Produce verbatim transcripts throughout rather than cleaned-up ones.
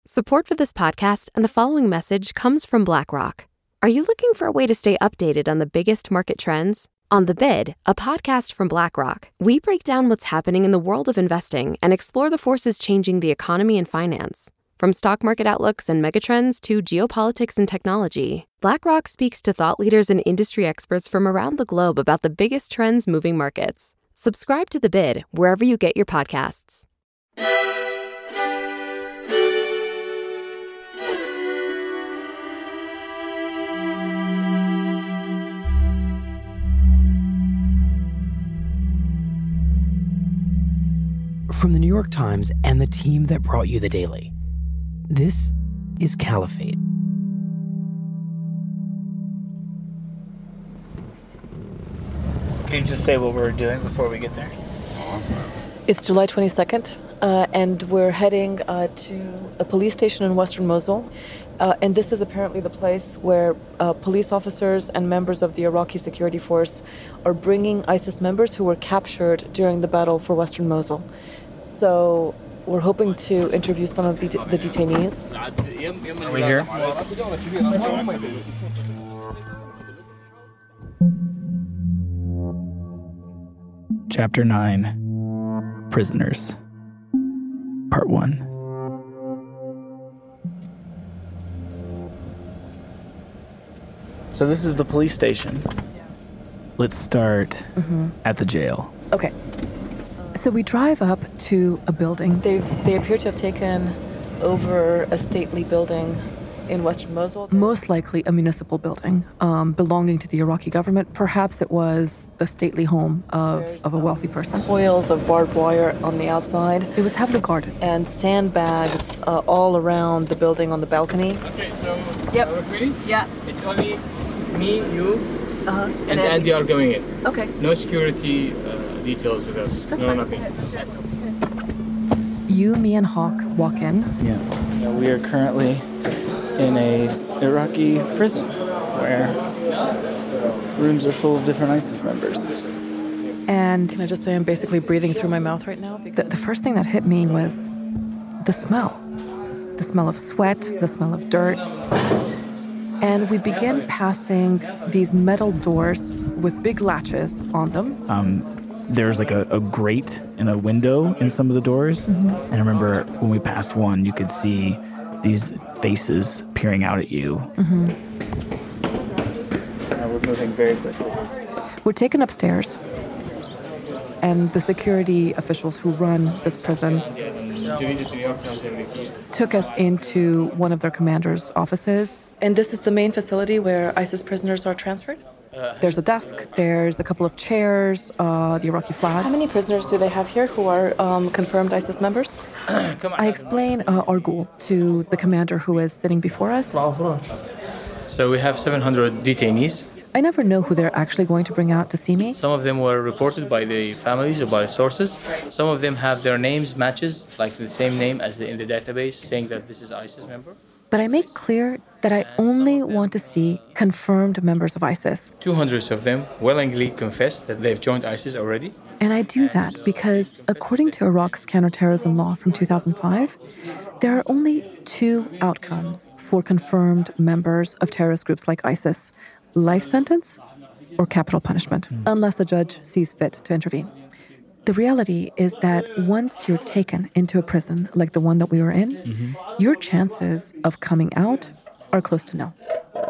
Support for this podcast and the following message comes from BlackRock. Are you looking for a way to stay updated on the biggest market trends? On The Bid, a podcast from BlackRock, we break down what's happening in the world of investing and explore the forces changing the economy and finance. From stock market outlooks and megatrends to geopolitics and technology, BlackRock speaks to thought leaders and industry experts from around the globe about the biggest trends moving markets. Subscribe to The Bid wherever you get your podcasts. From the New York Times and the team that brought you The Daily, this is Caliphate. Can you just say what we're doing before we get there? It's July twenty-second, uh, and we're heading uh, to a police station in western Mosul. Uh, and this is apparently the place where uh, police officers and members of the Iraqi security force are bringing ISIS members who were captured during the battle for western Mosul. So we're hoping to interview some of the, the detainees. Are we here? Chapter nine, Prisoners, Part one. So this is the police station. Let's start Mm-hmm. at the jail. Okay. So we drive up to a building. They they appear to have taken over a stately building in western Mosul. Most likely a municipal building um, belonging to the Iraqi government. Perhaps it was the stately home of, of a wealthy person. Coils of barbed wire on the outside. It was heavily guarded. And sandbags uh, all around the building on the balcony. Okay, so Yep. are we ready? Yeah. It's only me, you, Uh-huh. and Andy are going in. Okay. No security uh, details with us. That's no, fine. nothing. You, me, and Hawk walk in. Yeah. yeah. We are currently in a Iraqi prison where rooms are full of different ISIS members. And can I just say I'm basically breathing through my mouth right now? The, the first thing that hit me was the smell. The smell of sweat, the smell of dirt. And we begin passing these metal doors with big latches on them. Um, there's like a, a grate and a window in some of the doors. Mm-hmm. And I remember when we passed one, you could see these faces peering out at you. Mm-hmm. Uh, we're moving very quickly. We're taken upstairs, and the security officials who run this prison took us into one of their commander's offices. And this is the main facility where ISIS prisoners are transferred? There's a desk, there's a couple of chairs, uh, the Iraqi flag. How many prisoners do they have here who are um, confirmed ISIS members? I explain uh, our goal to the commander who is sitting before us. So we have seven hundred detainees. I never know who they're actually going to bring out to see me. Some of them were reported by the families or by sources. Some of them have their names matches, like the same name as the, in the database, saying that this is ISIS member. But I make clear that I only want to see confirmed members of ISIS. two hundred of them willingly confess that they've joined ISIS already. And I do that because, according to Iraq's counterterrorism law from two thousand five, there are only two outcomes for confirmed members of terrorist groups like ISIS: life sentence or capital punishment, mm. unless a judge sees fit to intervene. The reality is that once you're taken into a prison like the one that we were in, mm-hmm. your chances of coming out are close to nil.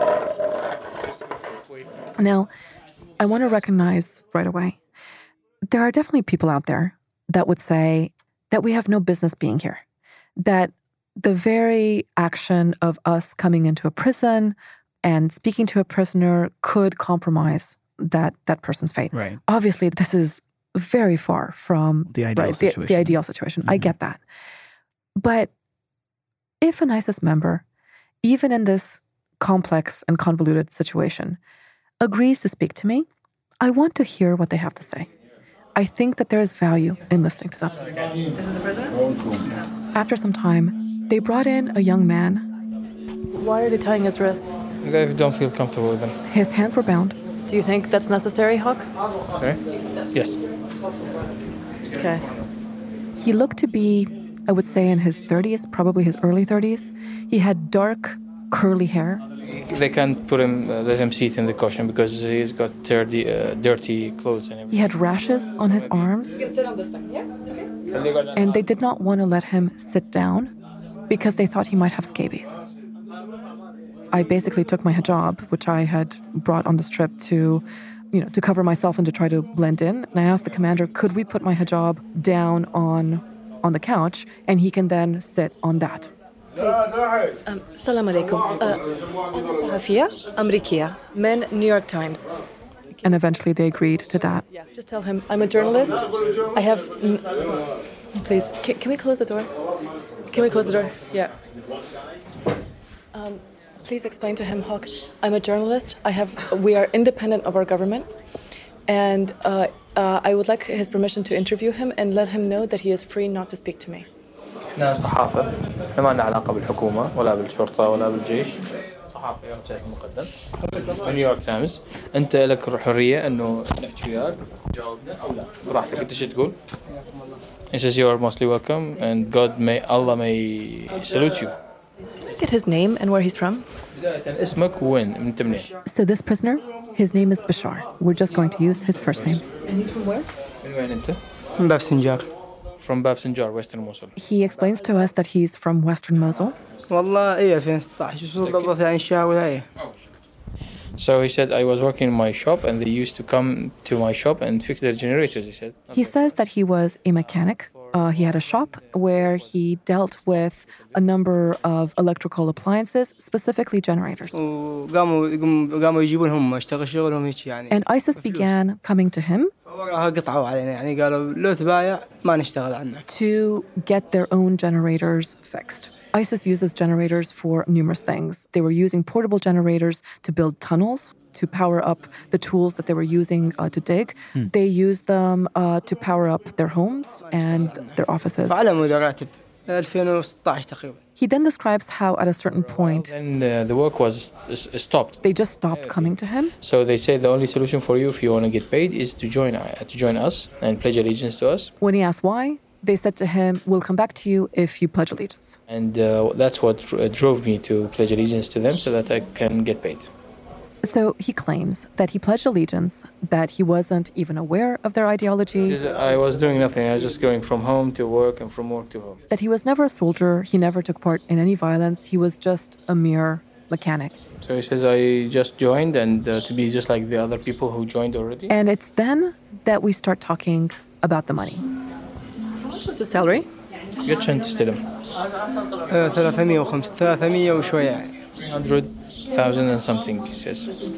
Now, I want to recognize right away, there are definitely people out there that would say that we have no business being here, that the very action of us coming into a prison and speaking to a prisoner could compromise that, that person's fate. Right. Obviously, this is very far from the ideal right, situation. The, the ideal situation. Mm-hmm. I get that. But if an ISIS member, even in this complex and convoluted situation, agrees to speak to me, I want to hear what they have to say. I think that there is value in listening to them. This is the president? After some time, they brought in a young man. Why are they tying his wrists? I don't feel comfortable with them. His hands were bound. Do you think that's necessary, Hawk? Sorry? Yes. Okay. He looked to be I would say in his thirties, probably his early thirties. He had dark, curly hair. They can't put him, uh, let him sit in the costume because he's got dirty, uh, dirty clothes and everything. He had rashes on his arms. You can sit on this thing, yeah? It's okay. And they did not want to let him sit down because they thought he might have scabies. I basically took my hijab, which I had brought on this trip to, you know, to cover myself and to try to blend in. And I asked the commander, could we put my hijab down on on the couch and he can then sit on that? Um, Salam alaikum. أنا صحفية أمريكية من New York Times. And eventually they agreed to that. Yeah, just tell him I'm a journalist. I have. N- Please, can, can we close the door? Can we close the door? Yeah. Um, please explain to him, Hawk. I'm a journalist. I have. We are independent of our government, and uh, uh, I would like his permission to interview him and let him know that he is free not to speak to me. احنا صحافة ما لنا علاقة بالحكومة ولا بالشرطة ولا بالجيش. صحافة يوم سيف مقدم من نيويورك تايمز. أنت لك الحرية إنه نحكي وياك تجاوبنا أو لا براحتك أنت شو تقول. He says you are mostly welcome and God may Allah may salute you. Can I get his name and where he's from? بداية اسمك وين من أنت منين؟ So this prisoner, his name is Bashar. We're just going to use his first name. And he's from where? من وين أنت؟ من باب سنجار. From Bab Sinjar, Western Mosul. He explains to us that he's from Western Mosul. والله إيه ألفين وستة عشر بالضبط يعني الشهر هاي. So he said I was working in my shop and they used to come to my shop and fix their generators, he said. He says that he was a mechanic. Uh, he had a shop where he dealt with a number of electrical appliances, specifically generators. وقاموا قاموا يجيبون هم اشتغل شغلهم هيك يعني. And ISIS began coming to him قطعوا علينا يعني قالوا لو تبايع ما نشتغل عنك. to get their own generators fixed. ISIS uses generators for numerous things. They were using portable generators to build tunnels, to power up the tools that they were using uh, to dig. Hmm. They used them uh, to power up their homes and their offices. فعلى مدة راتب ألفين وستة عشر تقريبا. He then describes how at a certain point Then uh, the work was s- stopped. they just stopped coming to him. So they said the only solution for you if you want to get paid is to join uh, to join us and pledge allegiance to us. When he asked why, they said to him, we'll come back to you if you pledge allegiance. And uh, that's what dr- drove me to pledge allegiance to them so that I can get paid. So he claims that he pledged allegiance, that he wasn't even aware of their ideology, He says, I was doing nothing. I was just going from home to work and from work to home. that he was never a soldier, he never took part in any violence, he was just a mere mechanic. So he says I just joined and uh, to be just like the other people who joined already. And it's then that we start talking about the money. How much was his salary? قد شنت تستلم؟ ثلاثمية وخمسة ثلاثمية وشوية يعني. three hundred thousand and something, he says.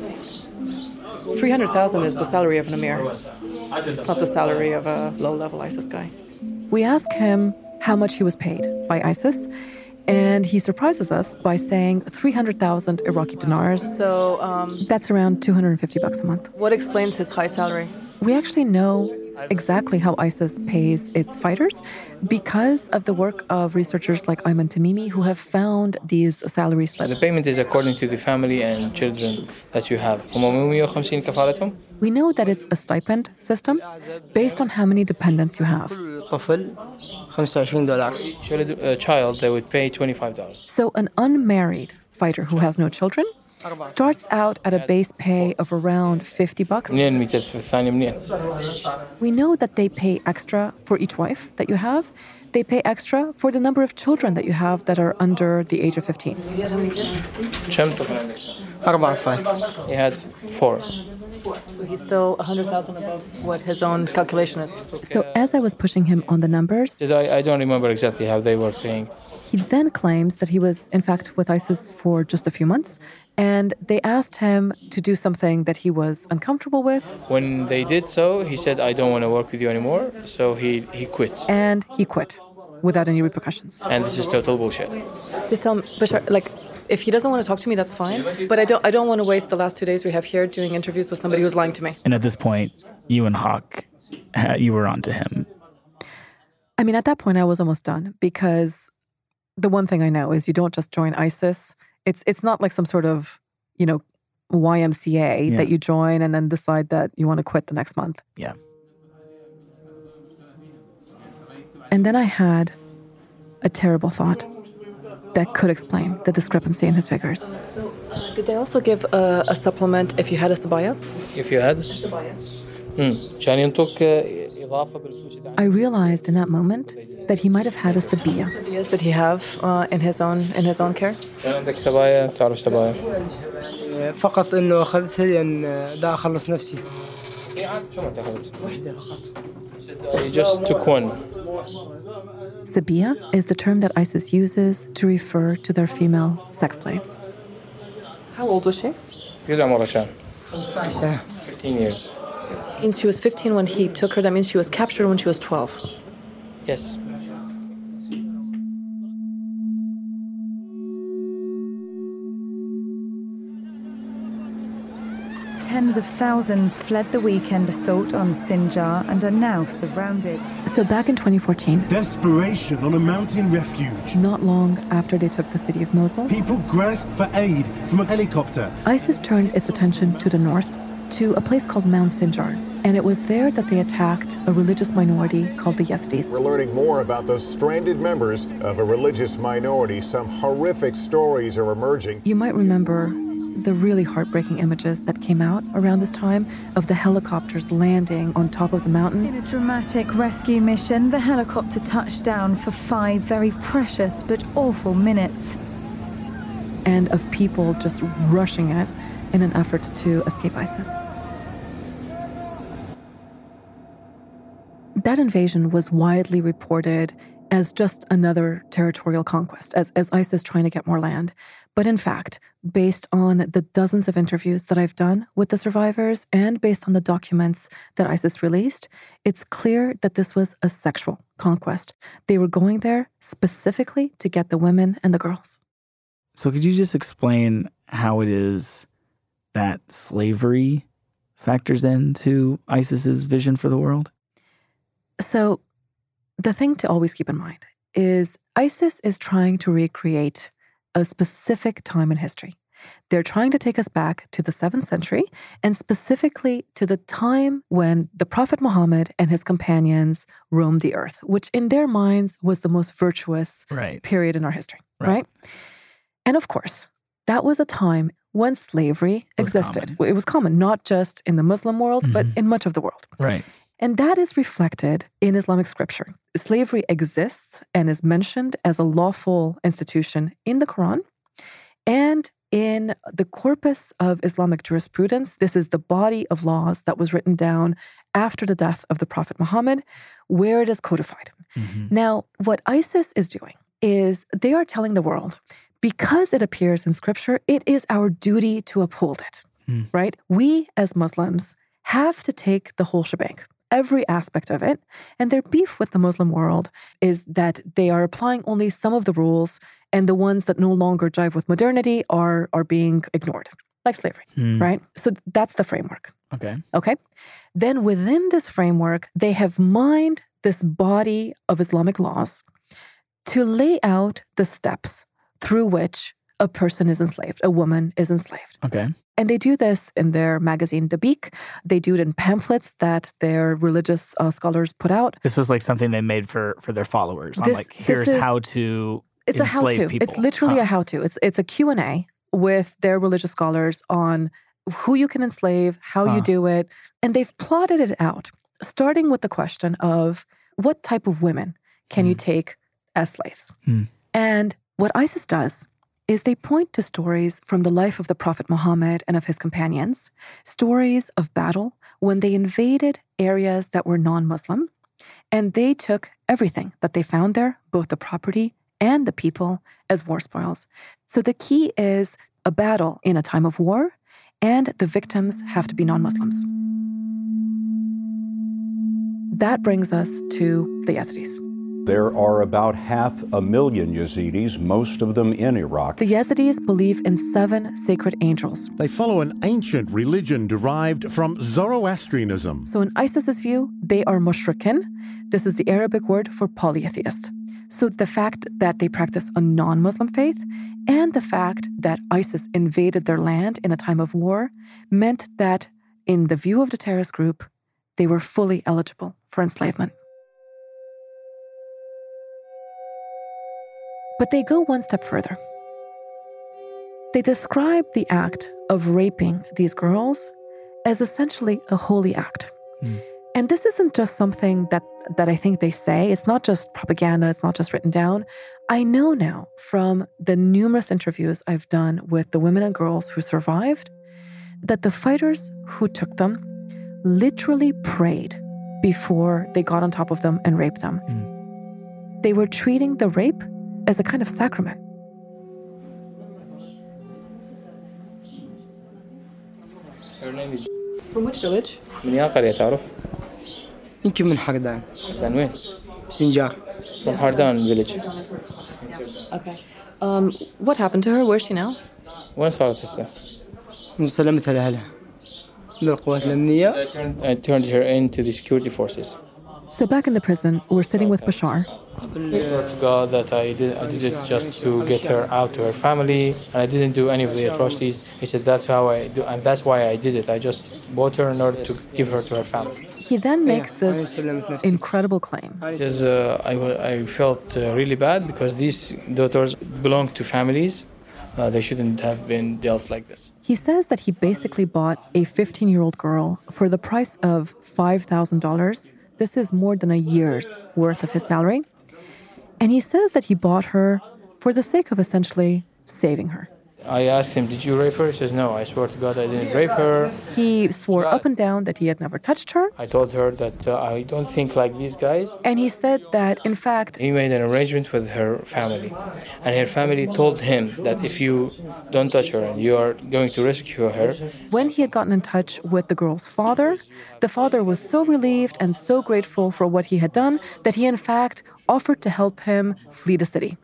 three hundred thousand is the salary of an emir. It's not the salary of a low-level ISIS guy. We ask him how much he was paid by ISIS, and he surprises us by saying three hundred thousand Iraqi dinars. So, um, That's around two hundred fifty bucks a month. what explains his high salary? We actually know exactly how ISIS pays its fighters because of the work of researchers like Ayman Tamimi who have found these salary The slips. payment is according to the family and children that you have. هم مية وخمسين كفالتهم. We know that it's a stipend system based on how many dependents you have. طفل خمسة وعشرين دولار. Each uh, child, they would pay twenty-five dollars. So an unmarried fighter who has no children starts out at a base pay of around fifty bucks. منين مية في الثانية منين؟ We know that they pay extra for each wife that you have. They pay extra for the number of children that you have that are under the age of fifteen. كم طفل عندك؟ أربعة أطفال. He had four. So he's still one hundred thousand above what his own calculation is. So as I was pushing him on the numbers, Says, I, I don't remember exactly how they were paying. he then claims that he was, in fact, with ISIS for just a few months, and they asked him to do something that he was uncomfortable with, When they did so, he said, I don't want to work with you anymore. So he, he quits. and he quit without any repercussions. And this is total bullshit. Just tell him, Bashar, like, if he doesn't want to talk to me, that's fine. But I don't, I don't want to waste the last two days we have here doing interviews with somebody who's lying to me. And at this point, you and Hawk, uh, you were on to him. I mean, at that point, I was almost done because the one thing I know is you don't just join ISIS. It's it's not like some sort of, you know, Y M C A Yeah. that you join and then decide that you want to quit the next month. Yeah. And then I had a terrible thought that could explain the discrepancy in his figures. So, uh, did they also give a, a supplement if you had a sabaya? If you had Sabaya. امم كان ينطوك إضافة بالفلوس إذا I realized in that moment that he might have had a sabiyah. Sabiyas did he have uh, in his own in his own care? كان عندك سبايا تعرف سبايا فقط انه اخذتها لان دا اخلص نفسي. إيه عاد شو ما تاخذت وحده فقط. I just took one. Sabiyah is the term that ISIS uses to refer to their female sex slaves. How old was she? قد عمرها كان خمسة عشر سنة. fifteen years. Means she was fifteen when he took her. That means she was captured when she was twelve. Yes. Tens of thousands fled the weekend assault on Sinjar and are now surrounded. So back in twenty fourteen, Desperation on a mountain refuge. not long after they took the city of Mosul, People grasp for aid from a helicopter. ISIS turned its attention to the north, to a place called Mount Sinjar. And it was there that they attacked a religious minority called the Yazidis. We're learning more about those stranded members of a religious minority. Some horrific stories are emerging. You might remember the really heartbreaking images that came out around this time of the helicopters landing on top of the mountain. In a dramatic rescue mission, the helicopter touched down for five very precious but awful minutes. And of people just rushing it in an effort to escape ISIS. That invasion was widely reported as just another territorial conquest, as, as ISIS trying to get more land. But in fact, based on the dozens of interviews that I've done with the survivors and based on the documents that ISIS released, it's clear that this was a sexual conquest. They were going there specifically to get the women and the girls. So could you just explain how it is that slavery factors into ISIS's vision for the world? So the thing to always keep in mind is ISIS is trying to recreate a specific time in history. They're trying to take us back to the seventh century and specifically to the time when the Prophet Muhammad and his companions roamed the earth, which in their minds was the most virtuous Right. period in our history, Right. right? And of course, that was a time when slavery was existed. common. It was common, not just in the Muslim world, but Mhm. in much of the world. Right. And that is reflected in Islamic scripture. Slavery exists and is mentioned as a lawful institution in the Quran. And in the corpus of Islamic jurisprudence, this is the body of laws that was written down after the death of the Prophet Muhammad, where it is codified. Mhm. Now, what ISIS is doing is they are telling the world, because it appears in scripture, it is our duty to uphold it, Hmm. right? We as Muslims have to take the whole shebang, every aspect of it. And their beef with the Muslim world is that they are applying only some of the rules, and the ones that no longer jive with modernity are, are being ignored, like slavery, Hmm. right? So that's the framework. Okay. Okay. Then within this framework, they have mined this body of Islamic laws to lay out the steps through which a person is enslaved, a woman is enslaved. Okay. And they do this in their magazine Dabiq. They do it in pamphlets that their religious uh, scholars put out. This was like something they made for, for their followers. On This- like, this here's is- how to It's a enslave how-to. people. It's literally Huh. a how-to. It's it's a Q and A with their religious scholars on who you can enslave, how you Huh. do it, and they've plotted it out, starting with the question of what type of women can you take as slaves? Hmm. And what ISIS does is they point to stories from the life of the Prophet Muhammad and of his companions, stories of battle when they invaded areas that were non-Muslim, and they took everything that they found there, both the property and the people, as war spoils. So the key is a battle in a time of war, and the victims have to be non-Muslims. That brings us to the Yazidis. There are about half a million Yazidis, most of them in Iraq. The Yazidis believe in seven sacred angels. They follow an ancient religion derived from Zoroastrianism. So in ISIS's view, they are mushrikin. This is the Arabic word for polytheist. So the fact that they practice a non-Muslim faith and the fact that ISIS invaded their land in a time of war meant that, in the view of the terrorist group, they were fully eligible for enslavement. But they go one step further. They describe the act of raping these girls as essentially a holy act. Mm. And this isn't just something that, that I think they say. It's not just propaganda. It's not just written down. I know now from the numerous interviews I've done with the women and girls who survived that the fighters who took them literally prayed before they got on top of them and raped them. Mm. They were treating the rape as a kind of sacrament. Her name is... From which village? من يا قرية تعرف؟ يمكن من حردان. حردان وين؟ سنجار. From Hardan village. Okay. Um, what happened to her? Where's she now? وين صارت هسه؟ مسلمتها لأهلها. للقوات الأمنية. I turned, I turned her into the security forces. So back in the prison, we're sitting with Bashar. I swear to God that I did, I did it just to get her out to her family, and I didn't do any of the atrocities. He said that's how I do, and that's why I did it. I just bought her in order to give her to her family. He then makes this incredible claim. He says, uh, I, I felt uh, really bad because these daughters belong to families. Uh, they shouldn't have been dealt like this. He says that he basically bought a fifteen-year-old girl for the price of five thousand dollars. This is more than a year's worth of his salary. And he says that he bought her for the sake of essentially saving her. I asked him, did you rape her? He says, no, I swear to God I didn't rape her. He swore up and down that he had never touched her. I told her that uh, I don't think like these guys. And he said that, in fact... He made an arrangement with her family. And her family told him that if you don't touch her and you are going to rescue her... When he had gotten in touch with the girl's father, the father was so relieved and so grateful for what he had done that he, in fact, offered to help him flee the city.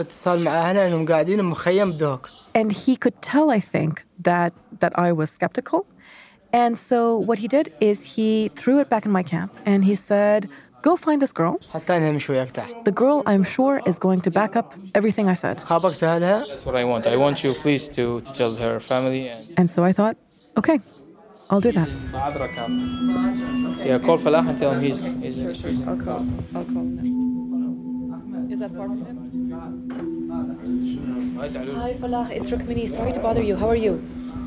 And he could tell, I think, that, that I was skeptical. And so what he did is he threw it back in my camp and he said, go find this girl. The girl, I'm sure, is going to back up everything I said. That's what I want. I want you, please, to, to tell her family. And, and so I thought, okay, I'll do that. Yeah, call Falah and tell him he's... he's I'll call. I'll call him. Is that far from him? Hi, Falah. It's Rukmini. Sorry to bother you. How are you?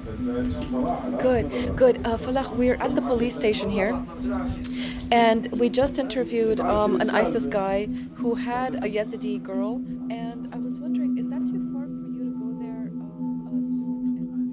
Good, good. Uh, Falah, we're at the police station here. And we just interviewed um, an ISIS guy who had a Yazidi girl. And I was wondering, is that too far for you to go there um, uh, soon?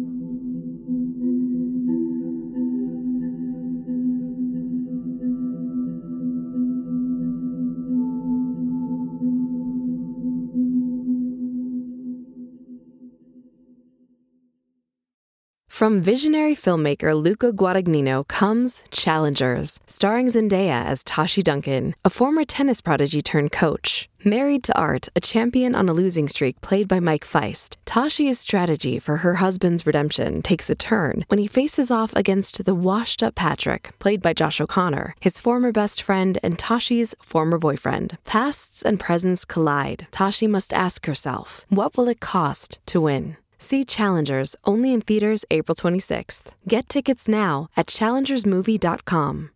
From visionary filmmaker Luca Guadagnino comes Challengers, starring Zendaya as Tashi Duncan, a former tennis prodigy turned coach. Married to Art, a champion on a losing streak played by Mike Feist, Tashi's strategy for her husband's redemption takes a turn when he faces off against the washed-up Patrick, played by Josh O'Connor, his former best friend and Tashi's former boyfriend. Pasts and presents collide. Tashi must ask herself, what will it cost to win? See Challengers, only in theaters April twenty-sixth. Get tickets now at challengers movie dot com.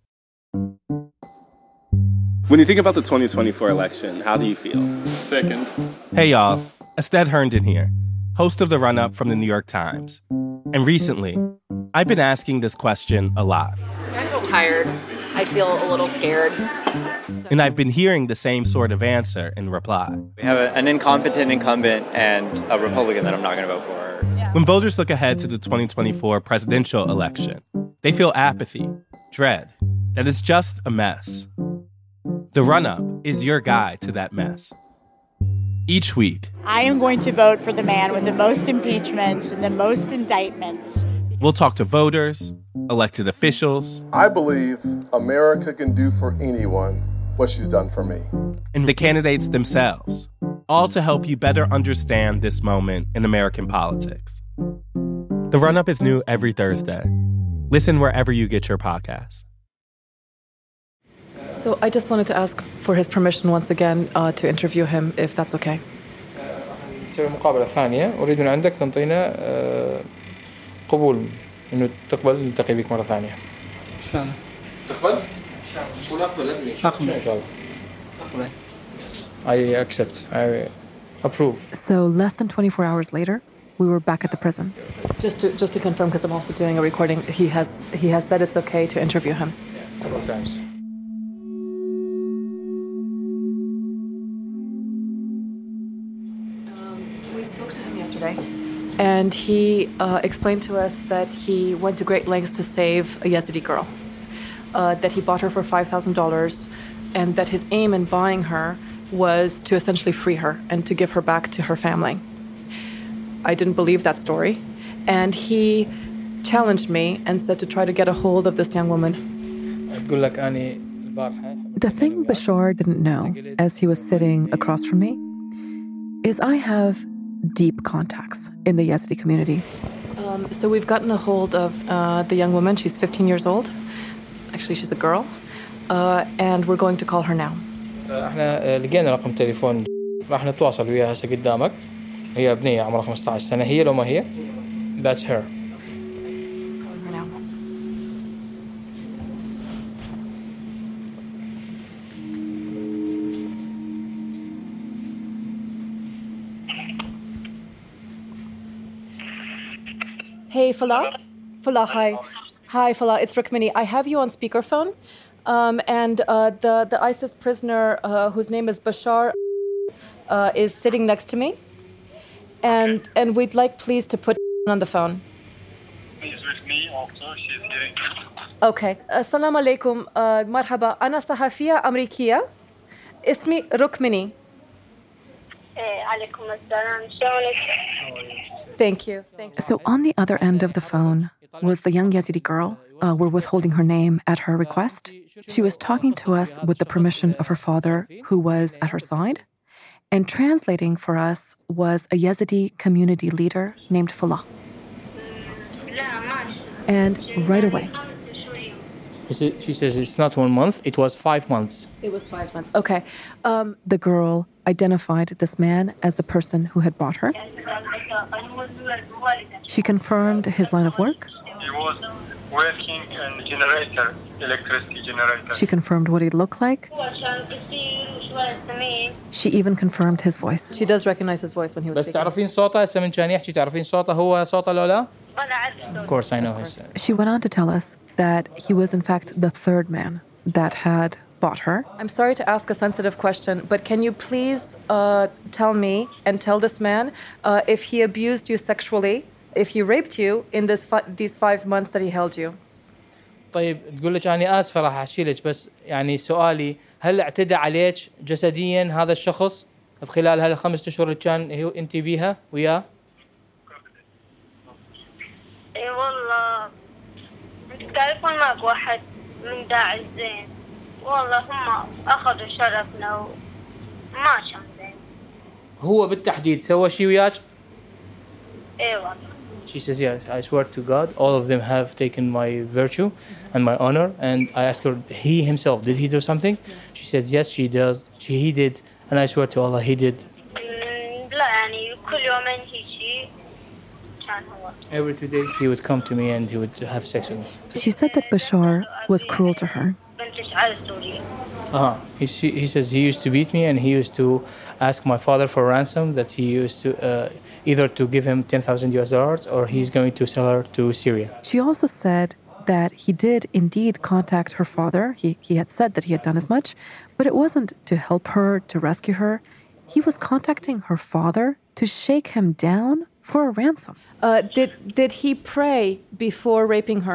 When you think about the twenty twenty-four election, how do you feel? Sickened. Hey y'all, Estad Herndon here, host of The Run-Up from the New York Times. And recently, I've been asking this question a lot. I feel tired. I feel a little scared. So. And I've been hearing the same sort of answer in reply. We have a, an incompetent incumbent and a Republican that I'm not going to vote for. Yeah. When voters look ahead to the twenty twenty-four presidential election, they feel apathy, dread, that it's just a mess. The Run-Up is your guide to that mess. Each week, I am going to vote for the man with the most impeachments and the most indictments. We'll talk to voters, elected officials. I believe America can do for anyone what she's done for me. And the candidates themselves, all to help you better understand this moment in American politics. The Run-Up is new every Thursday. Listen wherever you get your podcasts. So I just wanted to ask for his permission once again uh, to interview him, if that's okay. نسوي مقابلة ثانية. أريد من عندك تنطينا قبول إنه تقبل نلتقي بك مرة ثانية. إن شاء الله. تقبل؟ قول أقبل. أقبل. إن شاء الله. أقبل. I accept. I Approve. So less than twenty-four hours later, we were back at the prison. Just to just to confirm, because I'm also doing a recording, he has he has said it's okay to interview him. Yeah, a couple of times. Um, we spoke to him yesterday, and he uh, explained to us that he went to great lengths to save a Yazidi girl, uh, that he bought her for five thousand dollars, and that his aim in buying her was to essentially free her and to give her back to her family. I didn't believe that story, and he challenged me and said to try to get a hold of this young woman. The thing Bashar didn't know as he was sitting across from me is I have deep contacts in the Yazidi community. Um, so we've gotten a hold of uh, the young woman. She's fifteen years old. Actually, she's a girl, uh, and we're going to call her now. احنا لقينا رقم تليفون راح نتواصل وياها هسه قدامك. هي بنية عمرها خمسة عشر سنة. هي لو ما هي that's her. Hey, Falah. Falah, hi. Hi, Falah. It's Rukmini. I have you on speakerphone. Um, and uh, the, the ISIS prisoner, uh, whose name is Bashar, uh, is sitting next to me. And and we'd like, please, to put on the phone. She's with me also. She's hearing. Okay. Assalamu alaikum. Uh, marhaba. أنا صحفية أمريكية. اسمي ركمني. عليكم السلام. شلونك؟ Thank you. Thank you. So on the other end of the phone was the young Yazidi girl. Uh, we're withholding her name at her request. She was talking to us with the permission of her father, who was at her side. And translating for us was a Yazidi community leader named Falah. And right away, She says it's not one month, it was five months. It was five months. Okay. Um, the girl identified this man as the person who had bought her. She confirmed his line of work. He was working in generator, electricity generator. She confirmed what he looked like. She even confirmed his voice. She does recognize his voice when he was بس speaking. تعرفين صوته هسه من كان يحكي تعرفين صوته هو صوته لو لا؟ Of course I know his. She went on to tell us that he was in fact the third man that had bought her. I'm sorry to ask a sensitive question, but can you please uh, tell me and tell this man uh, if he abused you sexually, if he raped you in this fi- these five months that he held you? طيب تقول لك أنا آسفة راح أحكي لك بس يعني سؤالي هل اعتدى عليك جسديا هذا الشخص خلال هالخمس أشهر اللي كان هو أنت بيها وياه؟ اي والله انت تعرفون ماكو واحد من داعش زين والله هم اخذوا شرفنا وما كان زين. هو بالتحديد سوى شيء وياك؟ اي والله. She says, yes, I swear to God, all of them have taken my virtue and my honor. And I asked her, he himself, did he do something? She says, yes, she does. She, he did. And I swear to Allah, he did. لا يعني كل يومين هيجي كان هو. Every two days, he would come to me and he would have sex with me. She said that Bashar was cruel to her. Uh-huh. He, he says he used to beat me and he used to ask my father for ransom, that he used to uh, either to give him ten thousand U S dollars or he's going to sell her to Syria. She also said that he did indeed contact her father. He, he had said that he had done as much, but it wasn't to help her, to rescue her. He was contacting her father to shake him down for a ransom. Uh, did did he pray before raping her?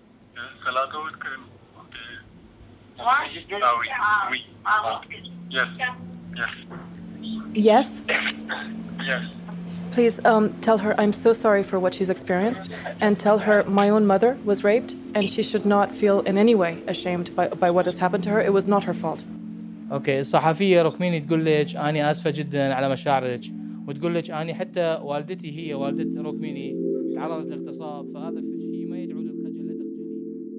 Yes. Yes. Yes? Yes. Please um, tell her I'm so sorry for what she's experienced, and tell her my own mother was raped and she should not feel in any way ashamed by, by what has happened to her. It was not her fault. اوكي الصحفيه ركميني تقول لك اني اسفه جدا على مشاعرك وتقول لك اني حتى والدتي هي والده ركميني تعرضت لاغتصاب فهذا شيء ما يدعو للخجل لا تخجلي.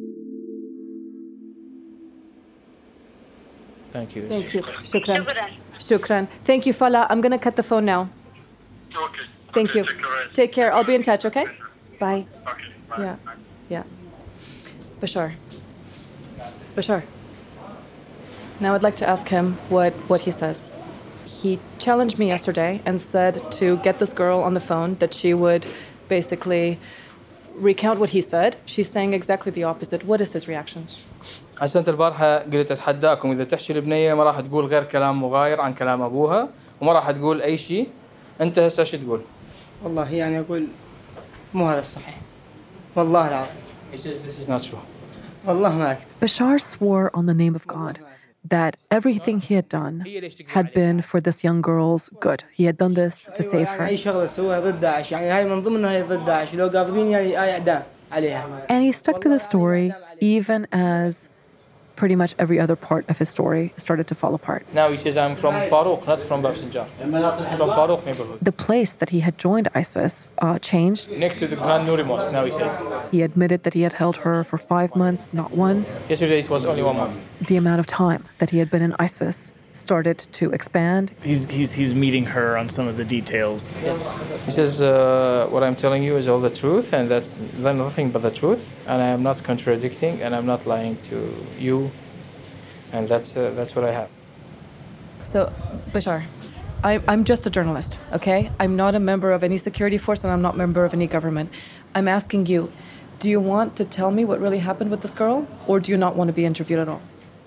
Thank you. Thank you. Shukran. Shukran. Thank you, Falah. I'm going to cut the phone now. Okay. Thank okay, you. Take care. Take care. I'll be in touch, okay? Bye. Okay. Bye. Yeah. Yeah. Bashar. Bashar. Now I'd like to ask him what, what he says. he challenged me yesterday and said to get this girl on the phone that she would basically recount what he said. She's saying exactly the opposite. What is his reaction? حسنت البارحة قلت أتحداكم إذا تحكي البنية ما راح تقول غير كلام مغاير عن كلام أبوها وما راح تقول أي شيء. أنت هسه شو تقول؟ والله يعني أقول مو هذا الصحيح. والله العظيم. He says this is not true. والله ما أكذب. Bashar swore on the name of God that everything he had done had been for this young girl's good. He had done this to save her. أي شغلة سويها ضد داعش يعني هاي من ضمنها هي ضد داعش لو قاضبين يعني آي إعدام عليها. And he stuck to the story even as pretty much every other part of his story started to fall apart. Now he says I'm from Farouk, not from Bab Sinjar. From Farouk neighborhood. The place that he had joined ISIS uh, changed. Next to the Grand Nouri Mosque, now he says. He admitted that he had held her for five months, not one. Yesterday it was only one month. The amount of time that he had been in ISIS started to expand. He's he's he's meeting her on some of the details. Yes. He says uh, what I'm telling you is all the truth, and that's nothing but the truth, and I am not contradicting, and I'm not lying to you, and that's uh, that's what I have. So, Bashar, I, I'm just a journalist, okay? I'm not a member of any security force, and I'm not a member of any government. I'm asking you, do you want to tell me what really happened with this girl, or do you not want to be interviewed at all?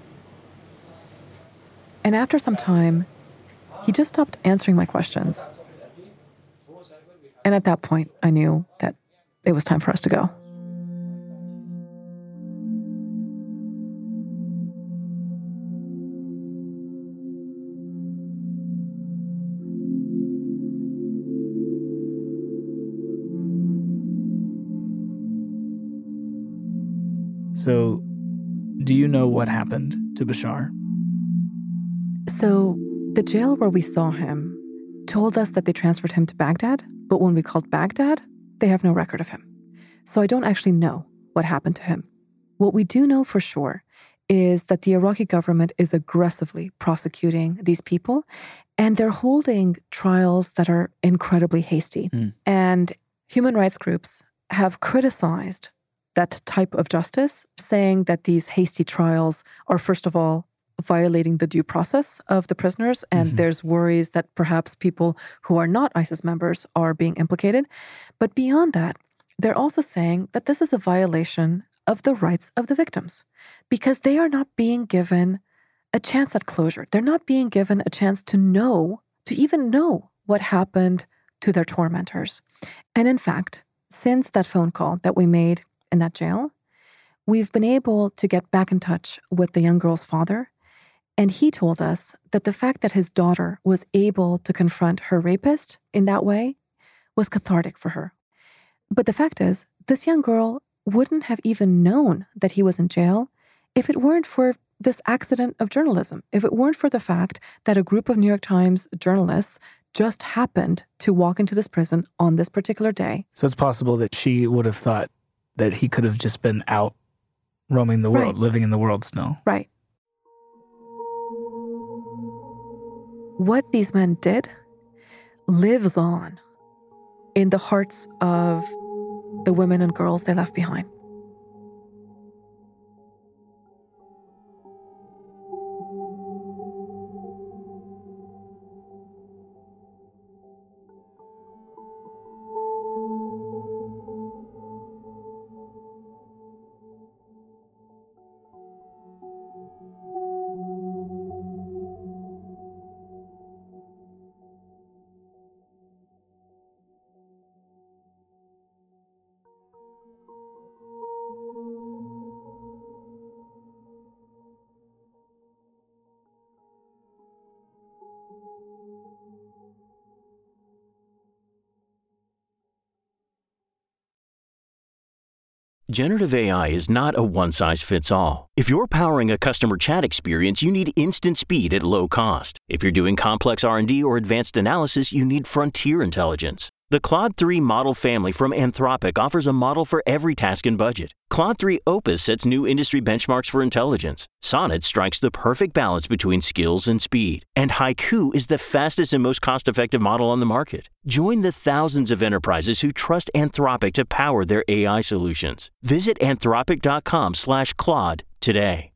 And after some time, he just stopped answering my questions. And at that point, I knew that it was time for us to go. So, do you know what happened to Bashar? So, the jail where we saw him told us that they transferred him to Baghdad, but when we called Baghdad, they have no record of him. So I don't actually know what happened to him. What we do know for sure is that the Iraqi government is aggressively prosecuting these people, and they're holding trials that are incredibly hasty. Mm. And human rights groups have criticized that type of justice, saying that these hasty trials are, first of all, violating the due process of the prisoners, and mm-hmm. there's worries that perhaps people who are not ISIS members are being implicated. But beyond that, they're also saying that this is a violation of the rights of the victims because they are not being given a chance at closure. They're not being given a chance to know, to even know what happened to their tormentors. And in fact, since that phone call that we made in that jail, we've been able to get back in touch with the young girl's father. And he told us that the fact that his daughter was able to confront her rapist in that way was cathartic for her. But the fact is, this young girl wouldn't have even known that he was in jail if it weren't for this accident of journalism, if it weren't for the fact that a group of New York Times journalists just happened to walk into this prison on this particular day. So it's possible that she would have thought that he could have just been out roaming the world, right. living in the world still. Right. What these men did lives on in the hearts of the women and girls they left behind. Generative A I is not a one-size-fits-all. If you're powering a customer chat experience, you need instant speed at low cost. If you're doing complex R and D or advanced analysis, you need frontier intelligence. The Claude three model family from Anthropic offers a model for every task and budget. Claude three Opus sets new industry benchmarks for intelligence. Sonnet strikes the perfect balance between skills and speed. And Haiku is the fastest and most cost-effective model on the market. Join the thousands of enterprises who trust Anthropic to power their A I solutions. Visit anthropic.com slash Claude today.